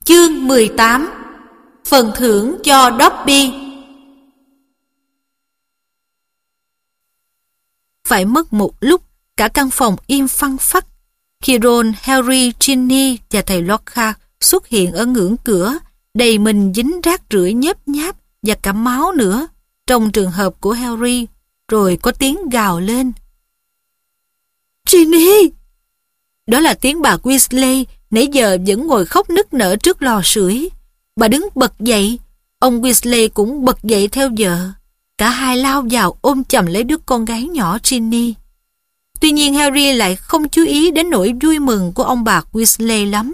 Chương 18. Phần thưởng cho Dobby. Phải mất một lúc, cả căn phòng im phăng phắc. Khi Ron, Harry, Ginny và thầy Lockhart xuất hiện ở ngưỡng cửa, đầy mình dính rác rưởi nhớp nháp và cả máu nữa, trong trường hợp của Harry, rồi có tiếng gào lên. Ginny! Đó là tiếng bà Weasley, nãy giờ vẫn ngồi khóc nức nở trước lò sưởi. Bà đứng bật dậy, ông Weasley cũng bật dậy theo vợ. Cả hai lao vào ôm chầm lấy đứa con gái nhỏ Ginny. Tuy nhiên Harry lại không chú ý đến nỗi vui mừng của ông bà Weasley lắm.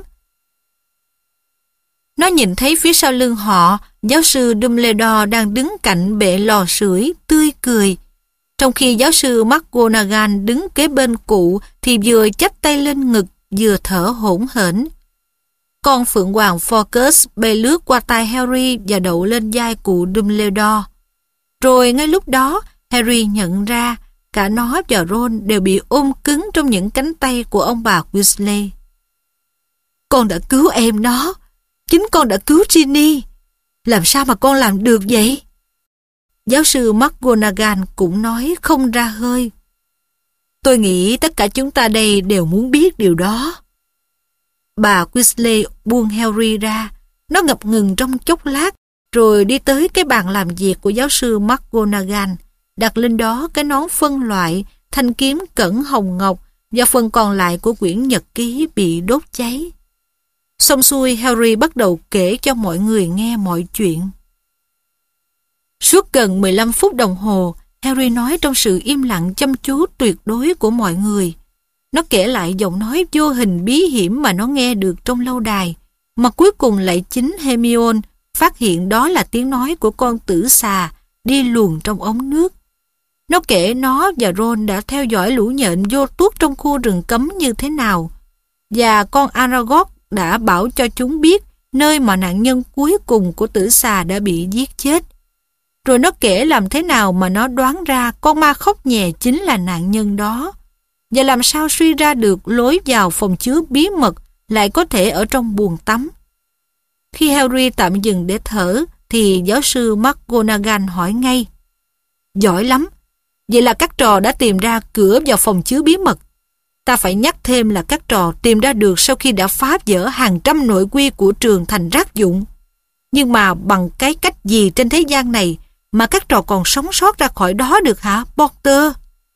Nó nhìn thấy phía sau lưng họ, giáo sư Dumbledore đang đứng cạnh bệ lò sưởi tươi cười, trong khi giáo sư McGonagall đứng kế bên cụ thì vừa chắp tay lên ngực vừa thở hổn hển. Con phượng hoàng Fawkes bay lướt qua tai Harry và đậu lên vai cụ Dumbledore. Rồi ngay lúc đó, Harry nhận ra cả nó và Ron đều bị ôm cứng trong những cánh tay của ông bà Weasley. Con đã cứu em nó. Chính con đã cứu Ginny. Làm sao mà con làm được vậy? Giáo sư McGonagall cũng nói không ra hơi. Tôi nghĩ tất cả chúng ta đây đều muốn biết điều đó. Bà Weasley buông Harry ra. Nó ngập ngừng trong chốc lát, rồi đi tới cái bàn làm việc của giáo sư McGonagall, đặt lên đó cái nón phân loại, thanh kiếm cẩn hồng ngọc và phần còn lại của quyển nhật ký bị đốt cháy. Xong xuôi, Harry bắt đầu kể cho mọi người nghe mọi chuyện. Suốt gần 15 phút đồng hồ, Harry nói trong sự im lặng chăm chú tuyệt đối của mọi người. Nó kể lại giọng nói vô hình bí hiểm mà nó nghe được trong lâu đài, mà cuối cùng lại chính Hermione phát hiện đó là tiếng nói của con tử xà đi luồn trong ống nước. Nó kể nó và Ron đã theo dõi lũ nhện vô tuốt trong khu rừng cấm như thế nào, và con Aragog đã bảo cho chúng biết nơi mà nạn nhân cuối cùng của tử xà đã bị giết chết. Rồi nó kể làm thế nào mà nó đoán ra con ma khóc nhè chính là nạn nhân đó, và làm sao suy ra được lối vào phòng chứa bí mật lại có thể ở trong buồng tắm. Khi Harry tạm dừng để thở, thì giáo sư McGonagall hỏi ngay. Giỏi lắm! Vậy là các trò đã tìm ra cửa vào phòng chứa bí mật. Ta phải nhắc thêm là các trò tìm ra được sau khi đã phá vỡ hàng trăm nội quy của trường thành rác dụng. Nhưng mà bằng cái cách gì trên thế gian này mà các trò còn sống sót ra khỏi đó được hả, Potter?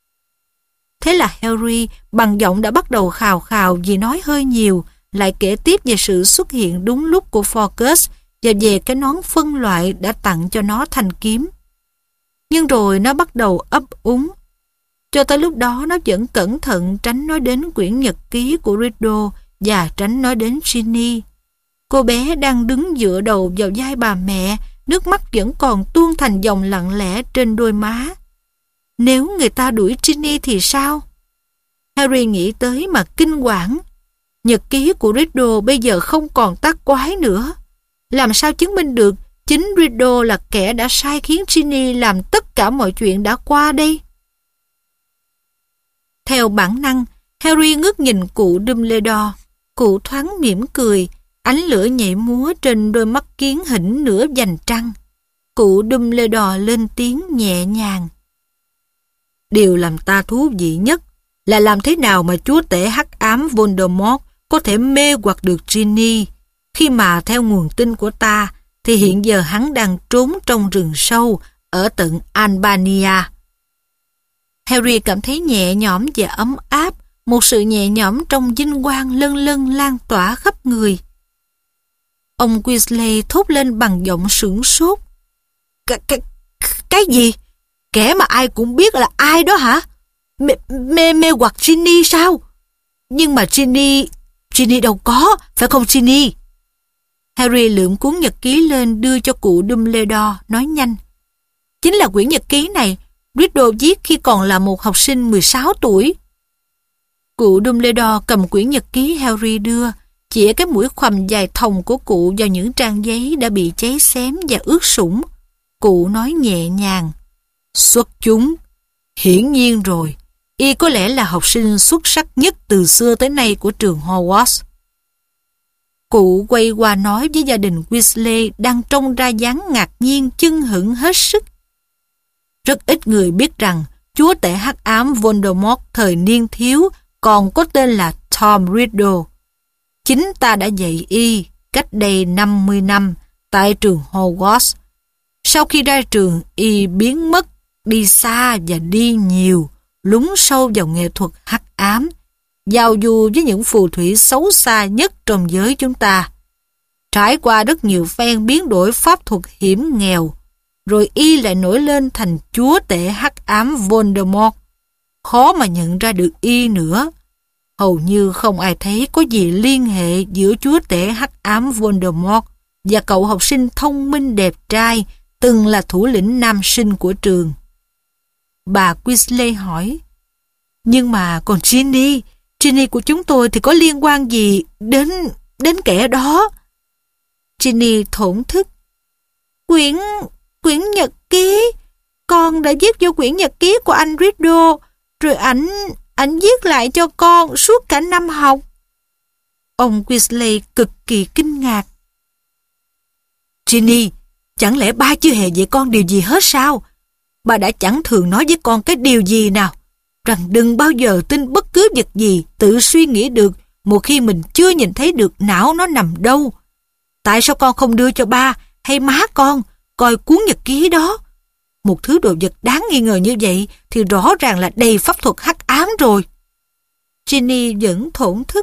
Thế là Harry bằng giọng đã bắt đầu khào khào vì nói hơi nhiều, lại kể tiếp về sự xuất hiện đúng lúc của Fawkes và về cái nón phân loại đã tặng cho nó thanh kiếm. Nhưng rồi nó bắt đầu ấp úng. Cho tới lúc đó nó vẫn cẩn thận tránh nói đến quyển nhật ký của Riddle và tránh nói đến Ginny. Cô bé đang đứng dựa đầu vào vai bà mẹ, nước mắt vẫn còn tuôn thành dòng lặng lẽ trên đôi má. Nếu người ta đuổi Ginny thì sao? Harry nghĩ tới mà kinh hoảng. Nhật ký của Riddle bây giờ không còn tác quái nữa. Làm sao chứng minh được chính Riddle là kẻ đã sai khiến Ginny làm tất cả mọi chuyện đã qua đây? Theo bản năng, Harry ngước nhìn cụ Dumbledore. Cụ thoáng mỉm cười, ánh lửa nhảy múa trên đôi mắt kiến hỉnh nửa vành trăng. Cụ Dumbledore lên tiếng nhẹ nhàng. Điều làm ta thú vị nhất là làm thế nào mà chúa tể hắc ám Voldemort có thể mê hoặc được Ginny, khi mà theo nguồn tin của ta thì hiện giờ hắn đang trốn trong rừng sâu ở tận Albania. Harry cảm thấy nhẹ nhõm và ấm áp, một sự nhẹ nhõm trong vinh quang lân lân lan tỏa khắp người. Ông Weasley thốt lên bằng giọng sửng sốt. Cái gì? Kẻ mà ai cũng biết là ai đó hả? Mê hoặc Ginny sao? Nhưng mà Ginny đâu có, phải không Ginny? Harry lượm cuốn nhật ký lên đưa cho cụ Dumbledore, nói nhanh. Chính là quyển nhật ký này, Riddle viết khi còn là một học sinh 16 tuổi. Cụ Dumbledore cầm quyển nhật ký Harry đưa, chĩa cái mũi khoằm dài thòng của cụ vào những trang giấy đã bị cháy xém và ướt sũng. Cụ nói nhẹ nhàng. Xuất chúng. Hiển nhiên rồi, y có lẽ là học sinh xuất sắc nhất từ xưa tới nay của trường Hogwarts. Cụ quay qua nói với gia đình Weasley đang trông ra dáng ngạc nhiên chưng hửng hết sức. Rất ít người biết rằng chúa tể hắc ám Voldemort thời niên thiếu còn có tên là Tom Riddle. Chính ta đã dạy y cách đây 50 năm tại trường Hogwarts. Sau khi ra trường, y biến mất, đi xa và đi nhiều, lún sâu vào nghệ thuật hắc ám, giao du với những phù thủy xấu xa nhất trong giới chúng ta. Trải qua rất nhiều phen biến đổi pháp thuật hiểm nghèo, rồi y lại nổi lên thành chúa tể hắc ám Voldemort. Khó mà nhận ra được y nữa. Hầu như không ai thấy có gì liên hệ giữa chúa tể hắc ám Voldemort và cậu học sinh thông minh đẹp trai từng là thủ lĩnh nam sinh của trường. Bà Weasley hỏi, nhưng mà còn Ginny của chúng tôi thì có liên quan gì đến kẻ đó? Ginny thổn thức. Quyển nhật ký. Con đã viết vô quyển nhật ký của anh Riddle, rồi ảnh viết lại cho con suốt cả năm học. Ông Weasley cực kỳ kinh ngạc. Ginny, chẳng lẽ ba chưa hề dạy con điều gì hết sao? Bà đã chẳng thường nói với con cái điều gì nào? Rằng đừng bao giờ tin bất cứ vật gì tự suy nghĩ được một khi mình chưa nhìn thấy được não nó nằm đâu. Tại sao con không đưa cho ba hay má con coi cuốn nhật ký đó? Một thứ đồ vật đáng nghi ngờ như vậy thì rõ ràng là đầy pháp thuật hắc ám rồi. Ginny vẫn thổn thức.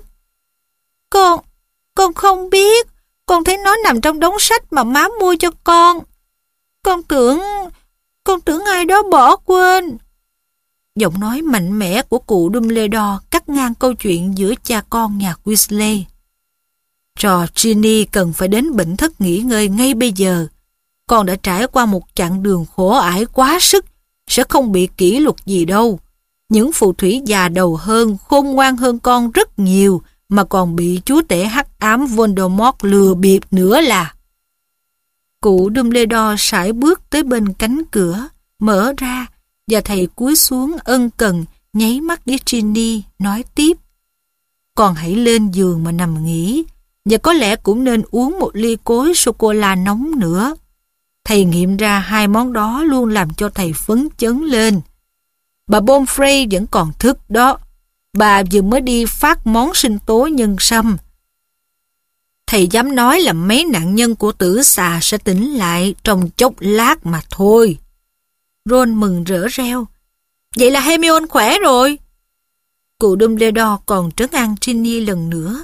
Con không biết. Con thấy nó nằm trong đống sách mà má mua cho con. Con tưởng ai đó bỏ quên. Giọng nói mạnh mẽ của cụ Dumbledore cắt ngang câu chuyện giữa cha con nhà Weasley. Trò Ginny cần phải đến bệnh thất nghỉ ngơi ngay bây giờ. Con đã trải qua một chặng đường khổ ải quá sức, sẽ không bị kỷ luật gì đâu. Những phù thủy già đầu hơn, khôn ngoan hơn con rất nhiều, mà còn bị chúa tể hắc ám Voldemort lừa bịp nữa là. Cụ Dumbledore sải bước tới bên cánh cửa, mở ra, và thầy cúi xuống ân cần, nháy mắt với Ginny, nói tiếp. Con hãy lên giường mà nằm nghỉ, và có lẽ cũng nên uống một ly cối sô-cô-la nóng nữa. Thầy nghiệm ra hai món đó luôn làm cho thầy phấn chấn lên. Bà Pomfrey vẫn còn thức đó. Bà vừa mới đi phát món sinh tố nhân sâm. Thầy dám nói là mấy nạn nhân của tử xà sẽ tỉnh lại trong chốc lát mà thôi. Ron mừng rỡ reo. Vậy là Hermione khỏe rồi. Cụ Dumbledore còn trấn an Ginny lần nữa.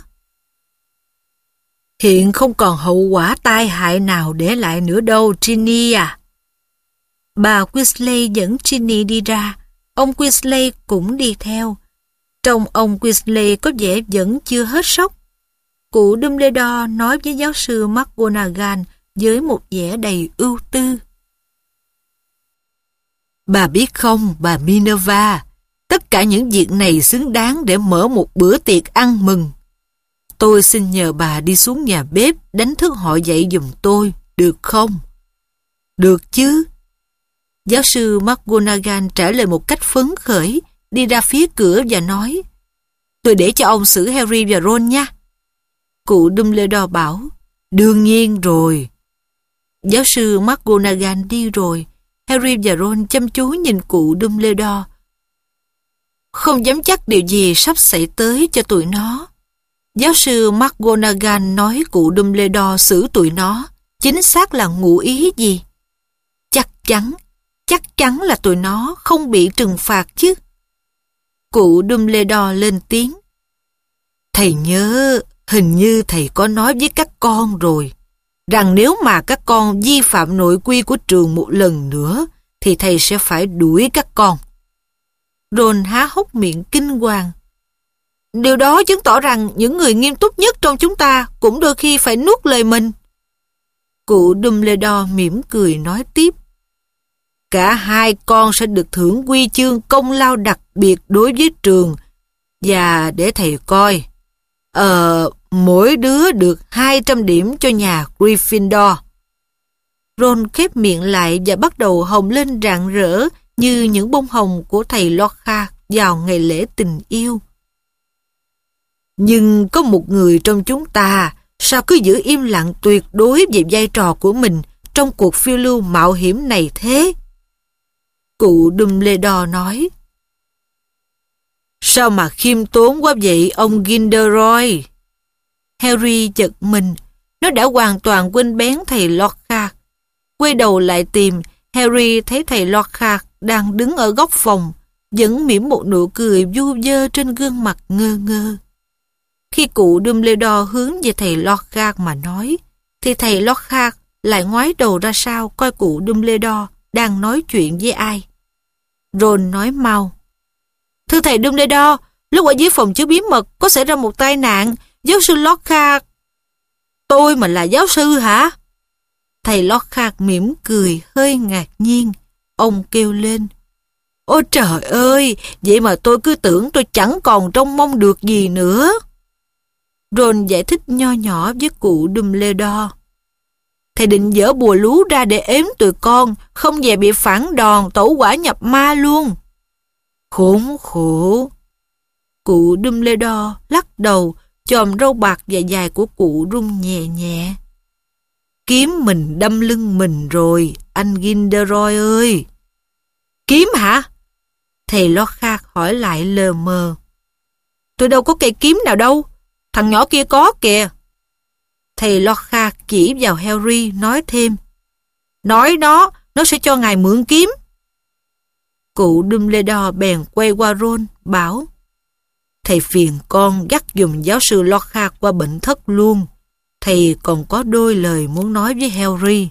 Hiện không còn hậu quả tai hại nào để lại nữa đâu, Ginny à. Bà Weasley dẫn Ginny đi ra. Ông Weasley cũng đi theo. Trông ông Weasley có vẻ vẫn chưa hết sốc. Cụ Dumbledore nói với giáo sư McGonagall với một vẻ đầy ưu tư. Bà biết không, bà Minerva, tất cả những việc này xứng đáng để mở một bữa tiệc ăn mừng. Tôi xin nhờ bà đi xuống nhà bếp đánh thức họ dậy giùm tôi, được không? Được chứ. Giáo sư McGonagall trả lời một cách phấn khởi, đi ra phía cửa và nói, tôi để cho ông xử Harry và Ron nha. Cụ Dumbledore bảo, đương nhiên rồi. Giáo sư McGonagall đi rồi, Harry và Ron chăm chú nhìn cụ Dumbledore. Không dám chắc điều gì sắp xảy tới cho tụi nó. Giáo sư McGonagall nói cụ Dumbledore xử tụi nó, chính xác là ngụ ý gì? Chắc chắn là tụi nó không bị trừng phạt chứ. Cụ Dumbledore lên tiếng. Thầy nhớ, hình như thầy có nói với các con rồi, rằng nếu mà các con vi phạm nội quy của trường một lần nữa, thì thầy sẽ phải đuổi các con. Ron há hốc miệng kinh hoàng. Điều đó chứng tỏ rằng những người nghiêm túc nhất trong chúng ta cũng đôi khi phải nuốt lời mình. Cụ Dumbledore mỉm cười nói tiếp. Cả hai con sẽ được thưởng huy chương công lao đặc biệt đối với trường. Và để thầy coi, mỗi đứa được 200 điểm cho nhà Gryffindor. Ron khép miệng lại và bắt đầu hồng lên rạng rỡ như những bông hồng của thầy Lockhart vào ngày lễ tình yêu. Nhưng có một người trong chúng ta sao cứ giữ im lặng tuyệt đối về vai trò của mình trong cuộc phiêu lưu mạo hiểm này thế? Cụ Dumbledore nói. Sao mà khiêm tốn quá vậy ông Gilderoy? Harry giật mình, nó đã hoàn toàn quên bén thầy Lockhart. Quay đầu lại tìm, Harry thấy thầy Lockhart đang đứng ở góc phòng, vẫn mỉm một nụ cười vu vơ trên gương mặt ngơ ngơ. Khi cụ Dumbledore hướng về thầy Lockhart mà nói, thì thầy Lockhart lại ngoái đầu ra sau coi cụ Dumbledore đang nói chuyện với ai. Ron nói mau. Thưa thầy Dumbledore, lúc ở dưới phòng chứa bí mật có xảy ra một tai nạn, giáo sư Lockhart. Tôi mà là giáo sư hả? Thầy Lockhart mỉm cười hơi ngạc nhiên. Ông kêu lên. Ôi trời ơi, vậy mà tôi cứ tưởng tôi chẳng còn trông mong được gì nữa. Ron giải thích nho nhỏ với cụ Dumbledore. Thầy định dỡ bùa lú ra để ếm tụi con, không về bị phản đòn tẩu hỏa nhập ma luôn. Khốn khổ. Cụ Dumbledore lắc đầu, chòm râu bạc dài dài của cụ rung nhẹ nhẹ. Kiếm mình đâm lưng mình rồi, anh Gilderoy ơi. Kiếm hả? Thầy Lockhart hỏi lại lờ mờ. Tôi đâu có cây kiếm nào đâu, thằng nhỏ kia có kìa. Thầy Lockhart chỉ vào Harry nói thêm. Nói nó sẽ cho ngài mượn kiếm. Cụ Dumbledore bèn quay qua Ron, bảo. Thầy phiền con dắt dùm giáo sư Lockhart qua bệnh thất luôn. Thầy còn có đôi lời muốn nói với Harry.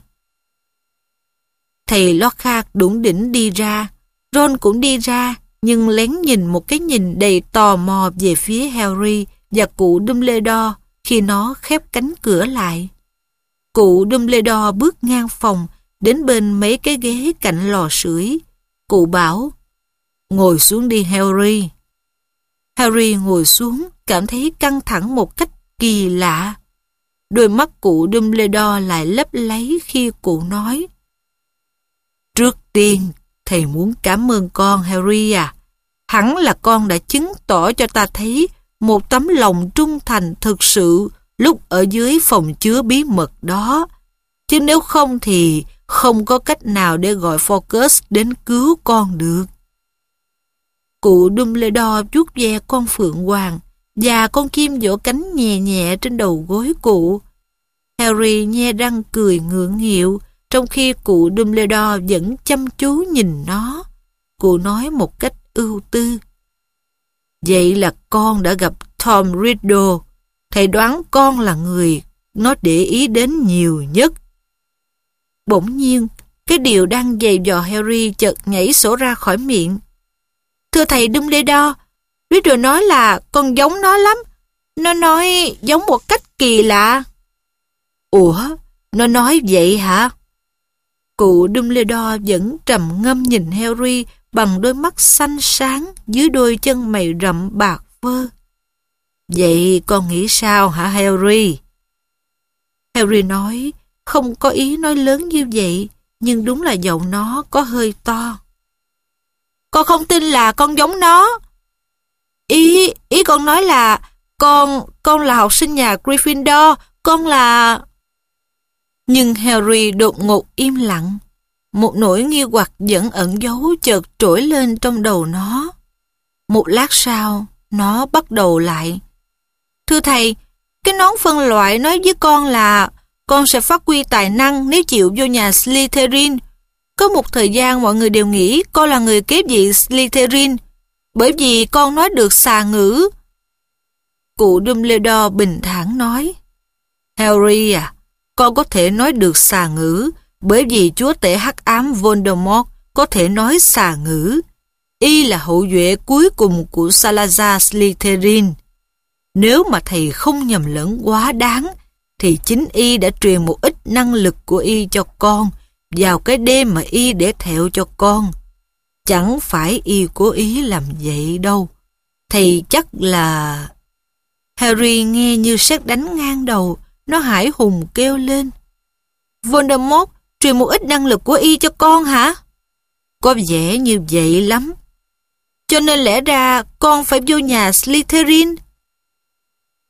Thầy Lockhart đủng đỉnh đi ra. Ron cũng đi ra, nhưng lén nhìn một cái nhìn đầy tò mò về phía Harry và cụ Dumbledore khi nó khép cánh cửa lại. Cụ Dumbledore bước ngang phòng, đến bên mấy cái ghế cạnh lò sưởi. Cụ bảo, ngồi xuống đi Harry. Harry ngồi xuống, cảm thấy căng thẳng một cách kỳ lạ. Đôi mắt cụ Dumbledore lại lấp láy khi cụ nói. Trước tiên, thầy muốn cảm ơn con Harry à. Hẳn là con đã chứng tỏ cho ta thấy một tấm lòng trung thành thực sự lúc ở dưới phòng chứa bí mật đó. Chứ nếu không thì không có cách nào để gọi Fawkes đến cứu con được. Cụ Dumbledore vuốt ve con phượng hoàng và con chim vỗ cánh nhẹ nhẹ trên đầu gối cụ. Harry nhe răng cười ngượng nghịu, trong khi cụ Dumbledore vẫn chăm chú nhìn nó. Cụ nói một cách ưu tư. Vậy là con đã gặp Tom Riddle. Thầy đoán con là người nó để ý đến nhiều nhất. Bỗng nhiên, cái điều đang giày vò Harry chợt nhảy sổ ra khỏi miệng. Thưa thầy Dumbledore, Riddle nói là con giống nó lắm. Nó nói giống một cách kỳ lạ. Ủa, nó nói vậy hả? Cụ Dumbledore vẫn trầm ngâm nhìn Harry bằng đôi mắt xanh sáng dưới đôi chân mày rậm bạc phơ. Vậy con nghĩ sao hả Harry? Harry nói, không có ý nói lớn như vậy, nhưng đúng là giọng nó có hơi to. Con không tin là con giống nó. Ý con nói là con là học sinh nhà Gryffindor, con là... Nhưng Harry đột ngột im lặng. Một nỗi nghi hoặc vẫn ẩn giấu chợt trỗi lên trong đầu nó. Một lát sau, nó bắt đầu lại. Thưa thầy, cái nón phân loại nói với con là con sẽ phát huy tài năng nếu chịu vô nhà Slytherin. Có một thời gian mọi người đều nghĩ con là người kế vị Slytherin, bởi vì con nói được xà ngữ. Cụ Dumbledore bình thản nói, Harry à, con có thể nói được xà ngữ, bởi vì chúa tể hắc ám Voldemort có thể nói xà ngữ. Y là hậu duệ cuối cùng của Salazar Slytherin. Nếu mà thầy không nhầm lẫn quá đáng, thì chính Y đã truyền một ít năng lực của Y cho con vào cái đêm mà Y để thẹo cho con. Chẳng phải Y cố ý làm vậy đâu. Thầy chắc là... Harry nghe như sét đánh ngang đầu, nó hãi hùng kêu lên. Voldemort truyền một ít năng lực của Y cho con hả? Có vẻ như vậy lắm. Cho nên lẽ ra con phải vô nhà Slytherin.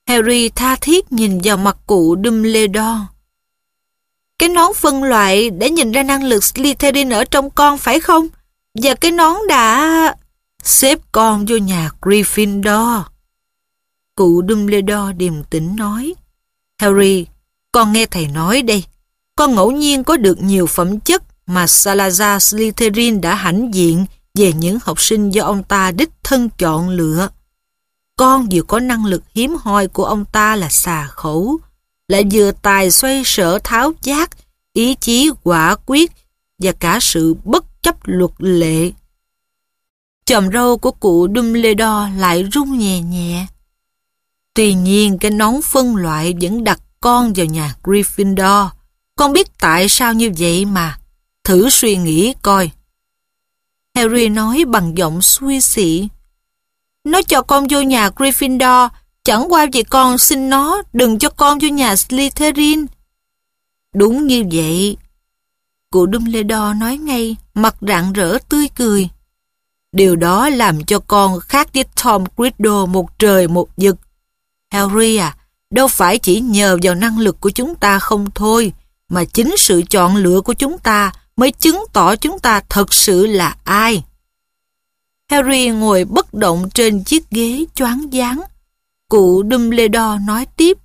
Harry tha thiết nhìn vào mặt cụ Dumbledore. Cái nón phân loại để nhìn ra năng lực Slytherin ở trong con phải không? Và cái nón đã xếp con vô nhà Gryffindor. Cụ Dumbledore điềm tĩnh nói. Harry, con nghe thầy nói đây. Con ngẫu nhiên có được nhiều phẩm chất mà Salazar Slytherin đã hãnh diện về những học sinh do ông ta đích thân chọn lựa. Con vừa có năng lực hiếm hoi của ông ta là xà khẩu, lại vừa tài xoay sở tháo vát, ý chí quả quyết và cả sự bất chấp luật lệ. Chòm râu của cụ Dumbledore lại rung nhẹ nhẹ. Tuy nhiên cái nón phân loại vẫn đặt con vào nhà Gryffindor. Con biết tại sao như vậy mà. Thử suy nghĩ coi. Harry nói bằng giọng xuôi xị. Nó cho con vô nhà Gryffindor, chẳng qua vì con xin nó đừng cho con vô nhà Slytherin. Đúng như vậy. Cụ Dumbledore nói ngay, mặt rạng rỡ tươi cười. Điều đó làm cho con khác với Tom Riddle một trời một vực. Harry à, đâu phải chỉ nhờ vào năng lực của chúng ta không thôi, mà chính sự chọn lựa của chúng ta mới chứng tỏ chúng ta thật sự là ai. Harry ngồi bất động trên chiếc ghế choáng váng. Cụ Dumbledore nói tiếp.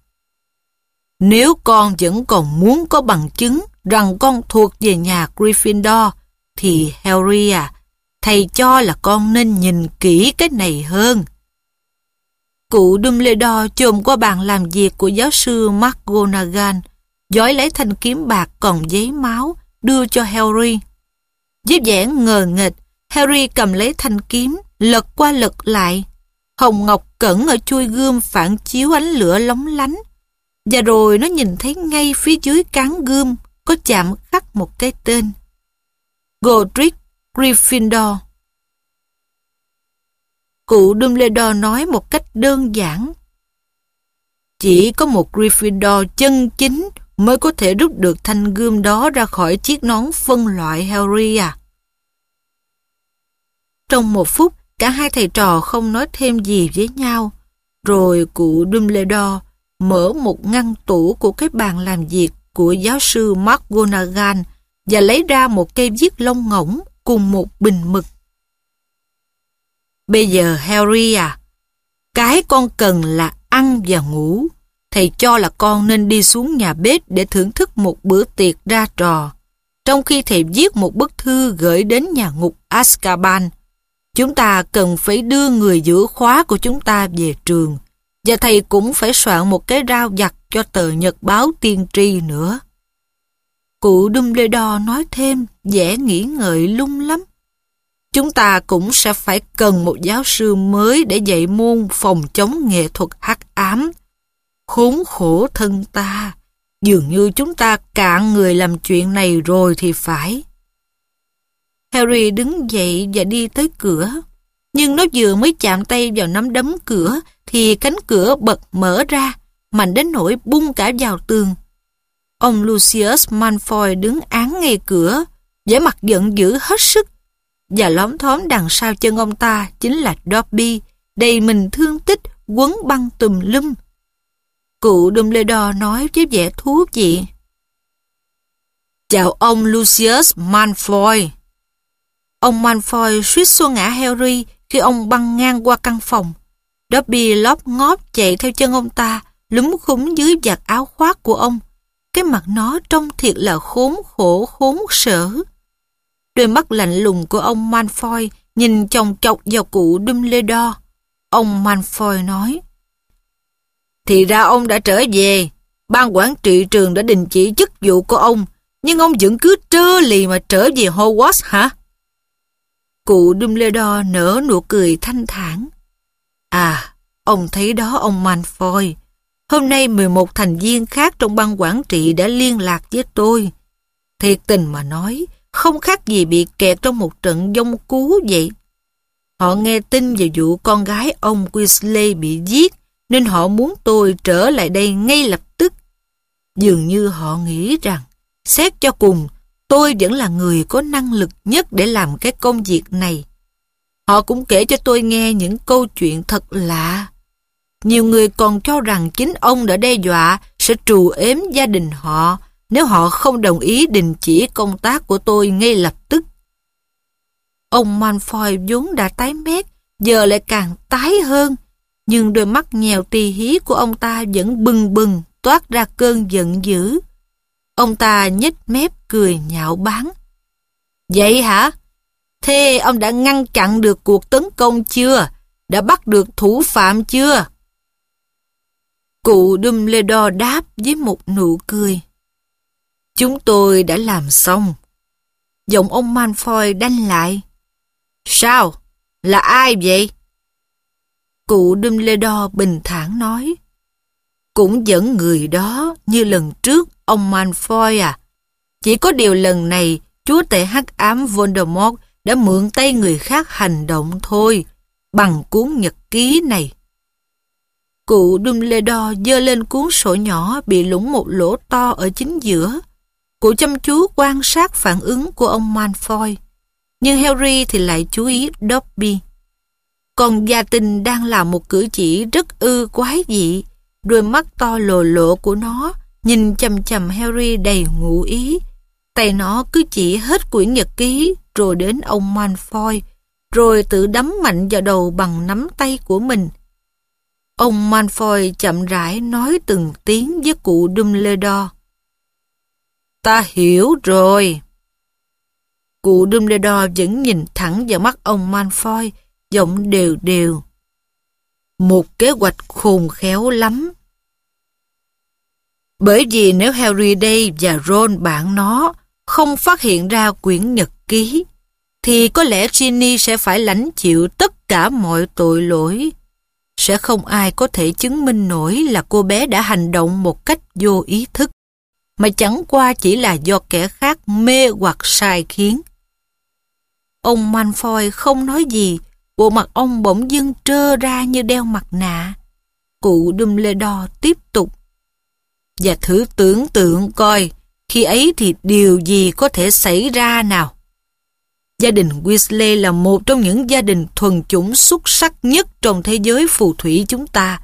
Nếu con vẫn còn muốn có bằng chứng rằng con thuộc về nhà Gryffindor, thì Harry à, thầy cho là con nên nhìn kỹ cái này hơn. Cụ Dumbledore chồm qua bàn làm việc của giáo sư McGonagall, giói lấy thanh kiếm bạc còn giấy máu, đưa cho Harry. Với vẻ ngờ nghệch, Harry cầm lấy thanh kiếm, lật qua lật lại. Hồng ngọc cẩn ở chuôi gươm phản chiếu ánh lửa lóng lánh. Và rồi nó nhìn thấy ngay phía dưới cán gươm có chạm khắc một cái tên. Godric Gryffindor. Cụ Dumbledore nói một cách đơn giản. Chỉ có một Gryffindor chân chính mới có thể rút được thanh gươm đó ra khỏi chiếc nón phân loại, Harry à. Trong một phút, cả hai thầy trò không nói thêm gì với nhau. Rồi cụ Dumbledore mở một ngăn tủ của cái bàn làm việc của giáo sư McGonagall và lấy ra một cây viết lông ngỗng cùng một bình mực. Bây giờ Harry à, cái con cần là ăn và ngủ. Thầy cho là con nên đi xuống nhà bếp để thưởng thức một bữa tiệc ra trò, trong khi thầy viết một bức thư gửi đến nhà ngục Azkaban. Chúng ta cần phải đưa người giữ khóa của chúng ta về trường, và thầy cũng phải soạn một cái rao vặt cho tờ nhật báo tiên tri nữa. Cụ Dumbledore nói thêm, vẻ nghĩ ngợi lung lắm. Chúng ta cũng sẽ phải cần một giáo sư mới để dạy môn phòng chống nghệ thuật hắc ám. Khốn khổ thân ta, dường như chúng ta cạn người làm chuyện này rồi thì phải. Harry đứng dậy và đi tới cửa. Nhưng nó vừa mới chạm tay vào nắm đấm cửa thì cánh cửa bật mở ra, mạnh đến nỗi bung cả vào tường. Ông Lucius Malfoy đứng án ngay cửa, vẻ mặt giận dữ hết sức. Và lóm thóm đằng sau chân ông ta chính là Dobby, đầy mình thương tích, quấn băng tùm lum. Cụ Dumbledore nói với vẻ thú vị. Chào ông Lucius Malfoy. Ông Malfoy suýt xô ngã Harry khi ông băng ngang qua căn phòng. Dobby lóp ngóp chạy theo chân ông ta, lúm khúm dưới vạt áo khoác của ông. Cái mặt nó trông thiệt là khốn khổ khốn sở. Đôi mắt lạnh lùng của ông Malfoy nhìn chòng chọc vào cụ Dumbledore. Ông Malfoy nói. Thì ra ông đã trở về. Ban quản trị trường đã đình chỉ chức vụ của ông, nhưng ông vẫn cứ trơ lì mà trở về Hogwarts hả? Cụ Dumbledore nở nụ cười thanh thản. À, ông thấy đó ông Malfoy. Hôm nay 11 thành viên khác trong ban quản trị đã liên lạc với tôi. Thiệt tình mà nói, không khác gì bị kẹt trong một trận giông cú vậy. Họ nghe tin về vụ con gái ông Weasley bị giết, nên họ muốn tôi trở lại đây ngay lập tức. Dường như họ nghĩ rằng, xét cho cùng, tôi vẫn là người có năng lực nhất để làm cái công việc này. Họ cũng kể cho tôi nghe những câu chuyện thật lạ. Nhiều người còn cho rằng chính ông đã đe dọa sẽ trù ếm gia đình họ nếu họ không đồng ý đình chỉ công tác của tôi ngay lập tức. Ông Malfoy vốn đã tái mét, giờ lại càng tái hơn, nhưng đôi mắt nhèo tì hí của ông ta vẫn bừng bừng toát ra cơn giận dữ. Ông ta nhếch mép cười nhạo báng. Vậy hả? Thế ông đã ngăn chặn được cuộc tấn công chưa? Đã bắt được thủ phạm chưa? Cụ Dumbledore đáp với một nụ cười. Chúng tôi đã làm xong. Giọng ông Malfoy đanh lại. Sao? Là ai vậy? Cụ Dumbledore bình thản nói. Cũng vẫn người đó như lần trước, ông Malfoy à. Chỉ có điều lần này, chúa tể hắc ám Voldemort đã mượn tay người khác hành động thôi, bằng cuốn nhật ký này. Cụ Dumbledore giơ lên cuốn sổ nhỏ bị lủng một lỗ to ở chính giữa. Cụ chăm chú quan sát phản ứng của ông Malfoy, nhưng Harry thì lại chú ý Dobby. Còn gia tinh đang làm một cử chỉ rất quái dị, đôi mắt to lồ lộ của nó nhìn chằm chằm Harry đầy ngụ ý. Tay nó cứ chỉ hết quyển nhật ký rồi đến ông Malfoy, rồi tự đấm mạnh vào đầu bằng nắm tay của mình. Ông Malfoy chậm rãi nói từng tiếng với cụ Dumbledore. Ta hiểu rồi. Cụ Dumbledore vẫn nhìn thẳng vào mắt ông Malfoy, giọng đều đều. Một kế hoạch khôn khéo lắm. Bởi vì nếu Harry đây và Ron bạn nó không phát hiện ra quyển nhật ký, thì có lẽ Ginny sẽ phải lãnh chịu tất cả mọi tội lỗi. Sẽ không ai có thể chứng minh nổi là cô bé đã hành động một cách vô ý thức, mà chẳng qua chỉ là do kẻ khác mê hoặc sai khiến. Ông Malfoy không nói gì, bộ mặt ông bỗng dưng trơ ra như đeo mặt nạ. Cụ Dumbledore tiếp tục. Và thử tưởng tượng coi, khi ấy thì điều gì có thể xảy ra nào? Gia đình Weasley là một trong những gia đình thuần chủng xuất sắc nhất trong thế giới phù thủy chúng ta.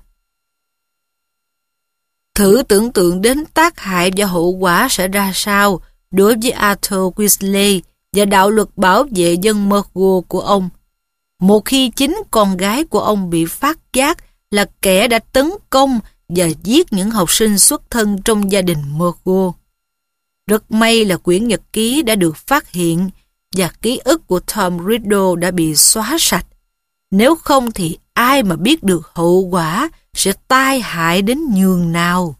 Thử tưởng tượng đến tác hại và hậu quả sẽ ra sao đối với Arthur Weasley và đạo luật bảo vệ dân McGonagall của ông. Một khi chính con gái của ông bị phát giác là kẻ đã tấn công và giết những học sinh xuất thân trong gia đình McGonagall. Rất may là quyển nhật ký đã được phát hiện và ký ức của Tom Riddle đã bị xóa sạch. Nếu không thì ai mà biết được hậu quả sẽ tai hại đến nhường nào.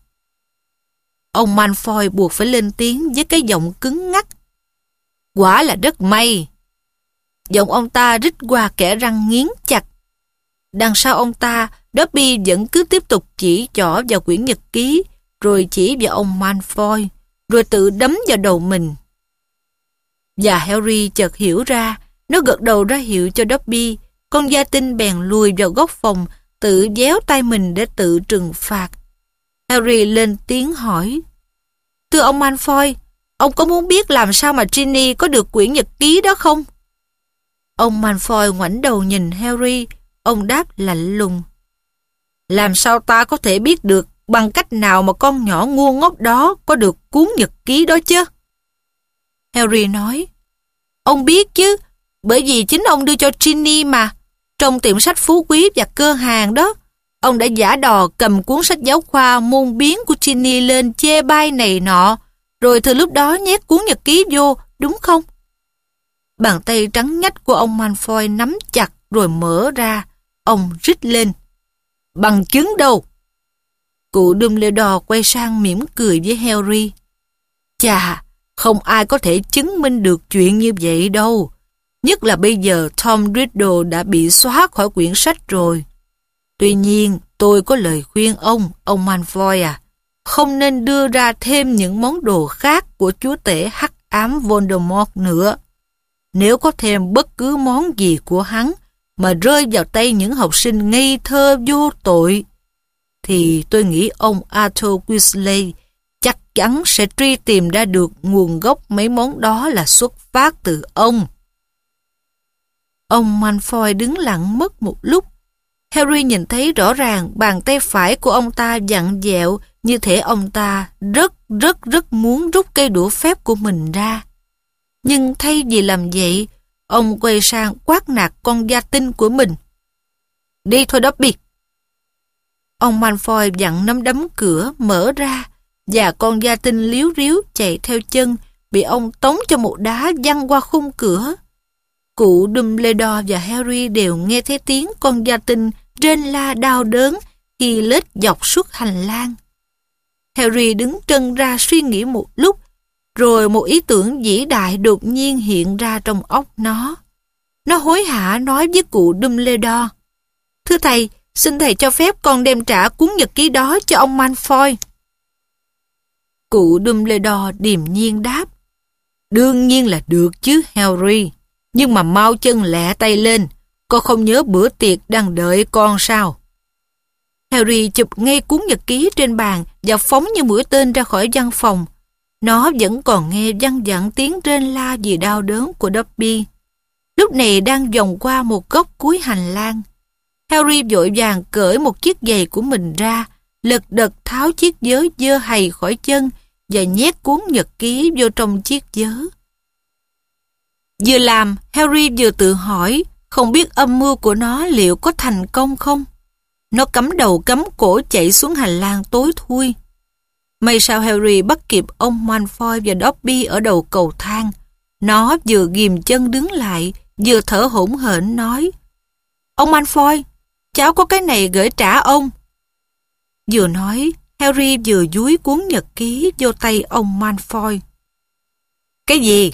Ông Malfoy buộc phải lên tiếng với cái giọng cứng ngắc. Quả là rất may. Giọng ông ta rít qua kẽ răng nghiến chặt. Đằng sau ông ta, Dobby vẫn cứ tiếp tục chỉ trỏ vào quyển nhật ký, rồi chỉ vào ông Malfoy, rồi tự đấm vào đầu mình. Và Harry chợt hiểu ra, nó gật đầu ra hiệu cho Dobby. Con gia tinh bèn lùi vào góc phòng, tự déo tay mình để tự trừng phạt. Harry lên tiếng hỏi. Thưa ông Malfoy, ông có muốn biết làm sao mà Ginny có được quyển nhật ký đó không? Ông Malfoy ngoảnh đầu nhìn Harry, ông đáp lạnh lùng. Làm sao ta có thể biết được bằng cách nào mà con nhỏ ngu ngốc đó có được cuốn nhật ký đó chứ? Harry nói. Ông biết chứ, bởi vì chính ông đưa cho Ginny mà. Trong tiệm sách Phú Quý và Cơ Hàng đó, ông đã giả đò cầm cuốn sách giáo khoa môn biến của Ginny lên chê bai này nọ, rồi từ lúc đó nhét cuốn nhật ký vô, đúng không? Bàn tay trắng nhách của ông Malfoy nắm chặt rồi mở ra. Ông rít lên. Bằng chứng đâu? Cụ Dumbledore quay sang mỉm cười với Harry. Chà, không ai có thể chứng minh được chuyện như vậy đâu. Nhất là bây giờ Tom Riddle đã bị xóa khỏi quyển sách rồi. Tuy nhiên, tôi có lời khuyên ông Malfoy à, không nên đưa ra thêm những món đồ khác của chúa tể hắc ám Voldemort nữa. Nếu có thêm bất cứ món gì của hắn mà rơi vào tay những học sinh ngây thơ vô tội, thì tôi nghĩ ông Arthur Weasley chắc chắn sẽ truy tìm ra được nguồn gốc mấy món đó là xuất phát từ ông. Ông Malfoy đứng lặng mất một lúc. Harry nhìn thấy rõ ràng bàn tay phải của ông ta vặn vẹo, như thể ông ta rất muốn rút cây đũa phép của mình ra. Nhưng thay vì làm vậy, ông quay sang quát nạt con gia tinh của mình. Đi thôi Dobby. Ông Malfoy vặn nắm đấm cửa mở ra, và con gia tinh líu ríu chạy theo chân, bị ông tống cho một đá văng qua khung cửa. Cụ Dumbledore và Harry đều nghe thấy tiếng con gia tinh rên la đau đớn khi lết dọc suốt hành lang. Harry đứng trân ra suy nghĩ một lúc, rồi một ý tưởng vĩ đại đột nhiên hiện ra trong óc nó. Nó hối hả nói với cụ Dumbledore: Thưa thầy, xin thầy cho phép con đem trả cuốn nhật ký đó cho ông Malfoy. Cụ Dumbledore điềm nhiên đáp: Đương nhiên là được chứ Harry, nhưng mà mau chân lẹ tay lên, con không nhớ bữa tiệc đang đợi con sao? Harry chụp ngay cuốn nhật ký trên bàn và phóng như mũi tên ra khỏi văn phòng. Nó vẫn còn nghe văng vẳng tiếng rên la vì đau đớn của Dobby. Lúc này đang vòng qua một góc cuối hành lang. Harry vội vàng cởi một chiếc giày của mình ra, lật đật tháo chiếc vớ dơ hầy khỏi chân và nhét cuốn nhật ký vô trong chiếc vớ. Vừa làm, Harry vừa tự hỏi không biết âm mưu của nó liệu có thành công không. Nó cắm đầu cắm cổ chạy xuống hành lang tối thui. May sao Harry bắt kịp ông Malfoy và Dobby ở đầu cầu thang. Nó vừa ghìm chân đứng lại, vừa thở hổn hển nói: Ông Malfoy, cháu có cái này gửi trả ông. Vừa nói, Harry vừa dúi cuốn nhật ký vô tay ông Malfoy. Cái gì?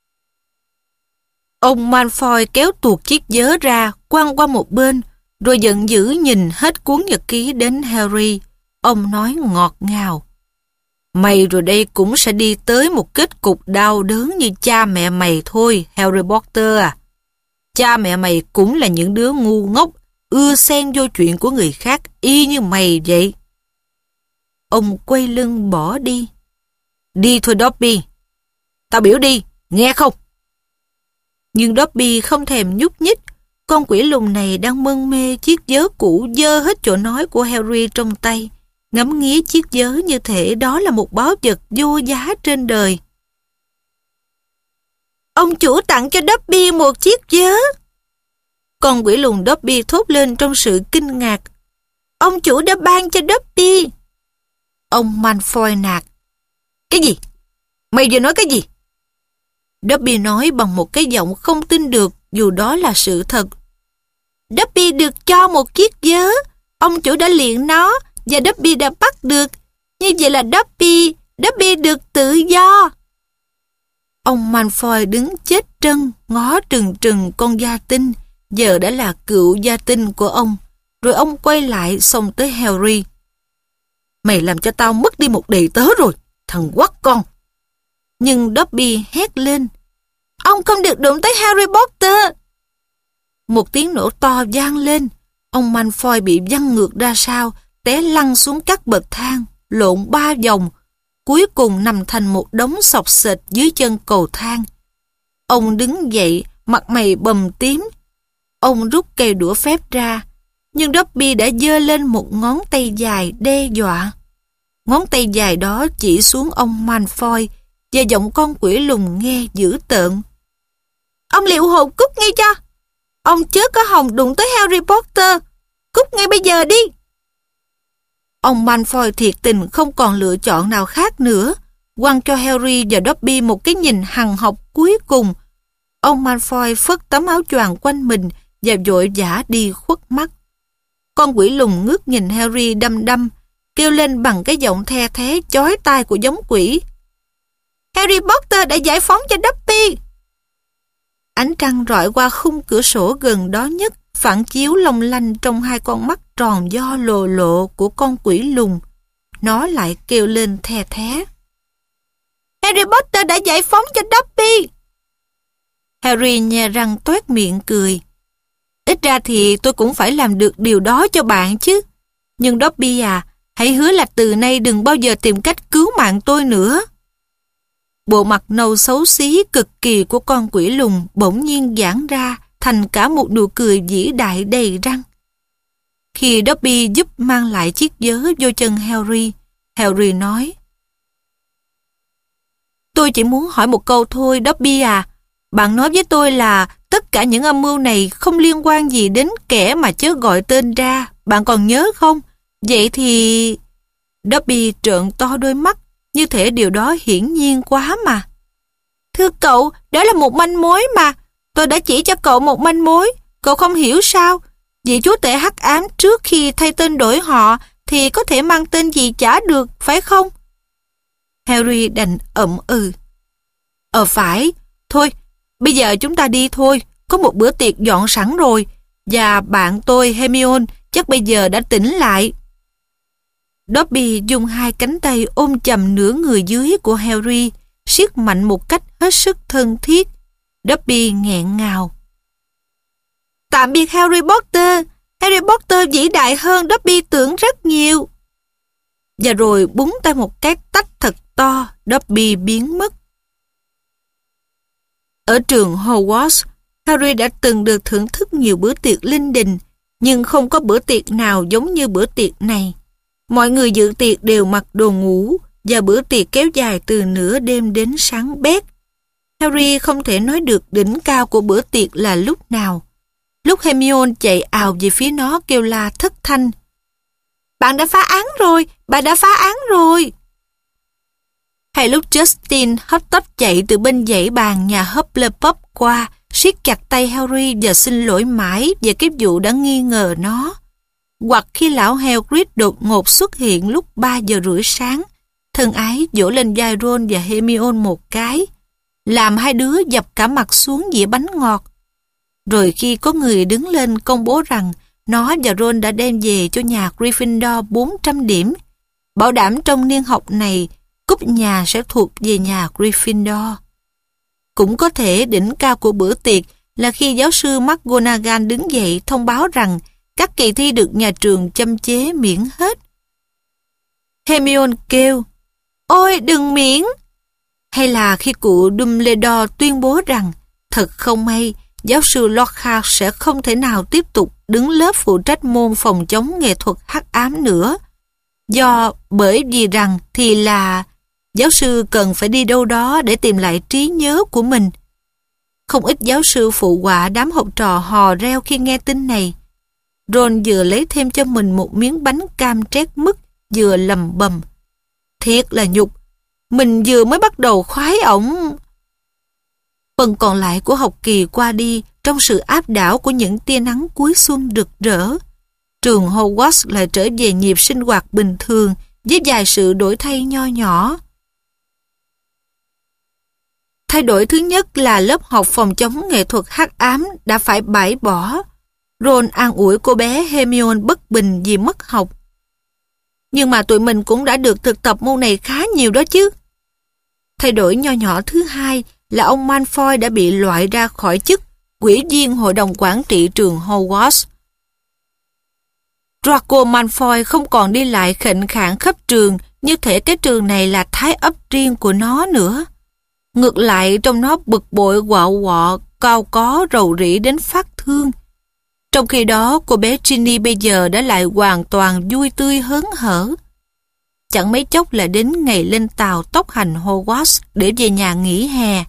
Ông Malfoy kéo tuột chiếc vớ ra, quăng qua một bên, rồi giận dữ nhìn hết cuốn nhật ký đến Harry. Ông nói ngọt ngào: Mày rồi đây cũng sẽ đi tới một kết cục đau đớn như cha mẹ mày thôi, Harry Potter à. Cha mẹ mày cũng là những đứa ngu ngốc, ưa xen vô chuyện của người khác y như mày vậy. Ông quay lưng bỏ đi. Đi thôi Dobby. Tao biểu đi, nghe không? Nhưng Dobby không thèm nhúc nhích. Con quỷ lùn này đang mân mê chiếc vớ cũ dơ hết chỗ nói của Harry trong tay, ngắm nghía chiếc vớ như thể đó là một báu vật vô giá trên đời. Ông chủ tặng cho Dobby một chiếc vớ. Con quỷ lùn Dobby thốt lên trong sự kinh ngạc. Ông chủ đã ban cho Dobby. Ông Malfoy nạt: Cái gì? Mày vừa nói cái gì? Dobby nói bằng một cái giọng không tin được dù đó là sự thật. Dobby được cho một chiếc vớ. Ông chủ đã luyện nó và Dobby đã bắt được. Như vậy là Dobby được tự do. Ông Malfoy đứng chết trân ngó trừng trừng con gia tinh, giờ đã là cựu gia tinh của ông. Rồi ông quay lại xông tới Harry. Mày làm cho tao mất đi một đầy tớ rồi, thằng quắc con. Nhưng Dobby hét lên: Ông không được đụng tới Harry Potter. Một tiếng nổ to vang lên. Ông Malfoy bị văng ngược ra sau, té lăn xuống các bậc thang, lộn 3 vòng, cuối cùng nằm thành một đống xộc xệch dưới chân cầu thang. Ông đứng dậy, mặt mày bầm tím. Ông rút cây đũa phép ra, nhưng Dobby đã giơ lên một ngón tay dài đe dọa. Ngón tay dài đó chỉ xuống ông Malfoy, và giọng con quỷ lùn nghe dữ tợn: Ông liệu hồn cút ngay cho. Ông chớ có hòng đụng tới Harry Potter. Cút ngay bây giờ đi. Ông Malfoy thiệt tình không còn lựa chọn nào khác nữa, quăng cho Harry và Dobby một cái nhìn hằn học cuối cùng. Ông Malfoy phất tấm áo choàng quanh mình và vội vã đi khuất mắt. Con quỷ lùn ngước nhìn Harry đăm đăm, kêu lên bằng cái giọng the thé chói tai của giống quỷ: Harry Potter đã giải phóng cho Dobby. Ánh trăng rọi qua khung cửa sổ gần đó nhất, phản chiếu long lanh trong hai con mắt tròn do lồ lộ của con quỷ lùn. Nó lại kêu lên the thé: Harry Potter đã giải phóng cho Dobby. Harry nhe răng toét miệng cười: Ít ra thì tôi cũng phải làm được điều đó cho bạn chứ. Nhưng Dobby à, hãy hứa là từ nay đừng bao giờ tìm cách cứu mạng tôi nữa. Bộ mặt nâu xấu xí cực kỳ của con quỷ lùn bỗng nhiên giãn ra thành cả một nụ cười vĩ đại đầy răng. Khi Dobby giúp mang lại chiếc vớ vô chân Harry, Harry nói: "Tôi chỉ muốn hỏi một câu thôi, Dobby à. Bạn nói với tôi là tất cả những âm mưu này không liên quan gì đến kẻ mà chớ gọi tên ra. Bạn còn nhớ không? Vậy thì..." Dobby trợn to đôi mắt, như thể điều đó hiển nhiên quá mà. "Thưa cậu, đó là một manh mối mà. Tôi đã chỉ cho cậu một manh mối. Cậu không hiểu sao? Vị chúa tể hắc ám trước khi thay tên đổi họ thì có thể mang tên gì chả được, phải không?" Harry đành ậm ừ. Phải. Thôi, bây giờ chúng ta đi thôi. Có một bữa tiệc dọn sẵn rồi. Và bạn tôi, Hermione, chắc bây giờ đã tỉnh lại. Dobby dùng hai cánh tay ôm chầm nửa người dưới của Harry, siết mạnh một cách hết sức thân thiết. Dobby nghẹn ngào: "Tạm biệt Harry Potter. Harry Potter vĩ đại hơn Dobby tưởng rất nhiều." Và rồi búng tay một cái tách thật to, Dobby biến mất. Ở trường Hogwarts, Harry đã từng được thưởng thức nhiều bữa tiệc linh đình, nhưng không có bữa tiệc nào giống như bữa tiệc này. Mọi người dự tiệc đều mặc đồ ngủ, và bữa tiệc kéo dài từ nửa đêm đến sáng bét. Harry không thể nói được đỉnh cao của bữa tiệc là lúc nào. Lúc Hermione chạy ào về phía nó kêu la thất thanh: "Bạn đã phá án rồi! Bạn đã phá án rồi!" Hay lúc Justin hấp tấp chạy từ bên dãy bàn nhà Hufflepuff qua, siết chặt tay Harry và xin lỗi mãi về cái vụ đã nghi ngờ nó. Hoặc khi lão Hagrid đột ngột xuất hiện lúc 3 giờ rưỡi sáng, thân ái vỗ lên vai Ron và Hermione một cái, làm hai đứa dập cả mặt xuống dĩa bánh ngọt. Rồi khi có người đứng lên công bố rằng nó và Ron đã đem về cho nhà Gryffindor 400 điểm, bảo đảm trong niên học này cúp nhà sẽ thuộc về nhà Gryffindor. Cũng có thể đỉnh cao của bữa tiệc là khi giáo sư McGonagall đứng dậy thông báo rằng các kỳ thi được nhà trường châm chế miễn hết. Hermione kêu: "Ôi đừng miễn!" Hay là khi cụ Dumbledore tuyên bố rằng thật không may, giáo sư Lockhart sẽ không thể nào tiếp tục đứng lớp phụ trách môn phòng chống nghệ thuật hắc ám nữa. Bởi vì rằng thì là giáo sư cần phải đi đâu đó để tìm lại trí nhớ của mình. Không ít giáo sư phụ họa đám học trò hò reo khi nghe tin này. Ron vừa lấy thêm cho mình một miếng bánh cam trét mứt, vừa lầm bầm: "Thiệt là nhục, mình vừa mới bắt đầu khoái ổng." Phần còn lại của học kỳ qua đi trong sự áp đảo của những tia nắng cuối xuân rực rỡ. Trường Hogwarts lại trở về nhịp sinh hoạt bình thường với vài sự đổi thay nho nhỏ. Thay đổi thứ nhất là lớp học phòng chống nghệ thuật hắc ám đã phải bãi bỏ. Ron an ủi cô bé Hermione bất bình vì mất học. "Nhưng mà tụi mình cũng đã được thực tập môn này khá nhiều đó chứ." Thay đổi nho nhỏ thứ hai là ông Malfoy đã bị loại ra khỏi chức ủy viên hội đồng quản trị trường Hogwarts. Draco Malfoy không còn đi lại khệnh khạng khắp trường như thể cái trường này là thái ấp riêng của nó nữa. Ngược lại, trong nó bực bội quạo quọ, cao có, rầu rĩ đến phát thương. Trong khi đó, cô bé Ginny bây giờ đã lại hoàn toàn vui tươi hớn hở. Chẳng mấy chốc là đến ngày lên tàu tốc hành Hogwarts để về nhà nghỉ hè.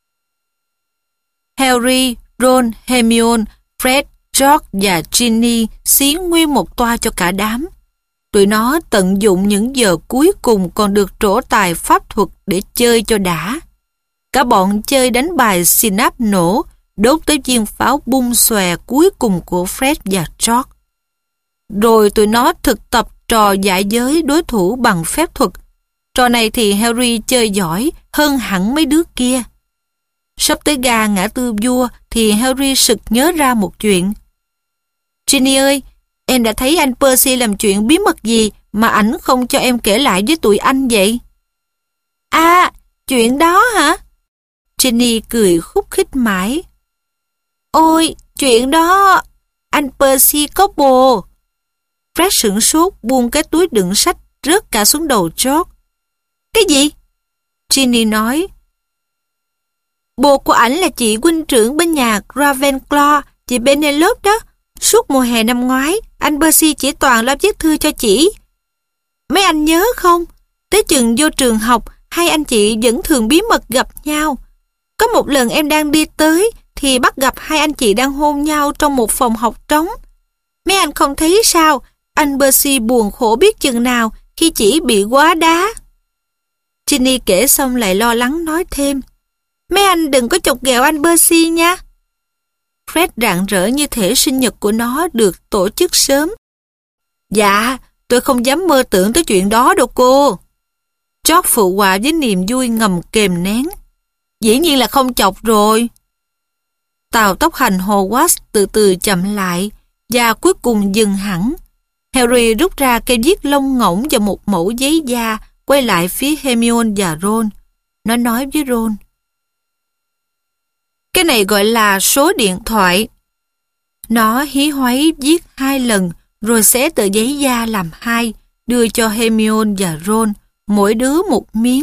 Harry, Ron, Hermione, Fred, George và Ginny xí nguyên một toa cho cả đám. Tụi nó tận dụng những giờ cuối cùng còn được trổ tài pháp thuật để chơi cho đã. Cả bọn chơi đánh bài xin áp nổ, đốt tới viên pháo bung xòe cuối cùng của Fred và George. Rồi tụi nó thực tập trò giải giới đối thủ bằng phép thuật. Trò này thì Harry chơi giỏi hơn hẳn mấy đứa kia. Sắp tới ga ngã tư vua thì Harry sực nhớ ra một chuyện. "Ginny ơi, em đã thấy anh Percy làm chuyện bí mật gì mà ảnh không cho em kể lại với tụi anh vậy?" "À, chuyện đó hả?" Ginny cười khúc khích mãi. "Ôi, chuyện đó, anh Percy có bồ." Fred sửng sốt buông cái túi đựng sách rớt cả xuống đầu George. "Cái gì?" Ginny nói. "Bồ của ảnh là chị huynh trưởng bên nhà Ravenclaw, chị Penelope đó. Suốt mùa hè năm ngoái, anh Percy chỉ toàn lo viết thư cho chị. Mấy anh nhớ không? Tới chừng vô trường học, hai anh chị vẫn thường bí mật gặp nhau. Có một lần em đang đi tới, thì bắt gặp hai anh chị đang hôn nhau trong một phòng học trống. Mấy anh không thấy sao? Anh Percy buồn khổ biết chừng nào khi chỉ bị quá đá. Ginny kể xong lại lo lắng nói thêm. Mấy anh đừng có chọc ghẹo anh Percy nha. Fred rạng rỡ như thể sinh nhật của nó được tổ chức sớm. Dạ, tôi không dám mơ tưởng tới chuyện đó đâu cô. George phụ họa với niềm vui ngầm kềm nén. Dĩ nhiên là không chọc rồi. Tàu tốc hành Hogwarts từ từ chậm lại và cuối cùng dừng hẳn. Harry rút ra cây viết lông ngỗng và một mẩu giấy da, quay lại phía Hermione và Ron. Nó nói với Ron. Cái này gọi là số điện thoại. Nó hí hoáy viết 2 lần, rồi xé tờ giấy da làm 2, đưa cho Hermione và Ron, mỗi đứa một miếng.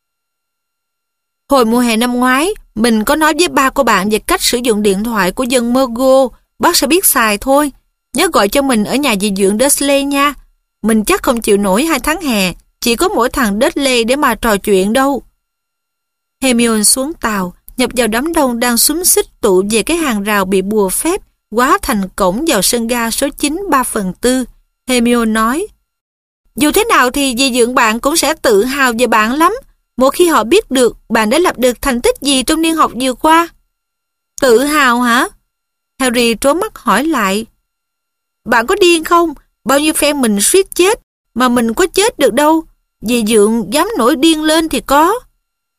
Hồi mùa hè năm ngoái, mình có nói với ba của bạn về cách sử dụng điện thoại của dân Muggle. Bác sẽ biết xài thôi. Nhớ gọi cho mình ở nhà dì dưỡng Dursley nha. Mình chắc không chịu nổi 2 tháng hè, chỉ có mỗi thằng Dudley để mà trò chuyện đâu. Hermione xuống tàu, nhập vào đám đông đang xúm xít tụ về cái hàng rào bị bùa phép, hóa thành cổng vào sân ga số 9 3/4. Hermione nói, dù thế nào thì dì dưỡng bạn cũng sẽ tự hào về bạn lắm, một khi họ biết được bạn đã lập được thành tích gì trong niên học vừa qua. Tự hào hả? Harry trố mắt hỏi lại. Bạn có điên không? Bao nhiêu phen mình suýt chết, mà mình có chết được đâu. Dì dưỡng dám nổi điên lên thì có.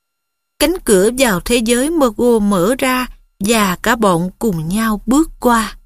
Cánh cửa vào thế giới Muggle mở ra và cả bọn cùng nhau bước qua.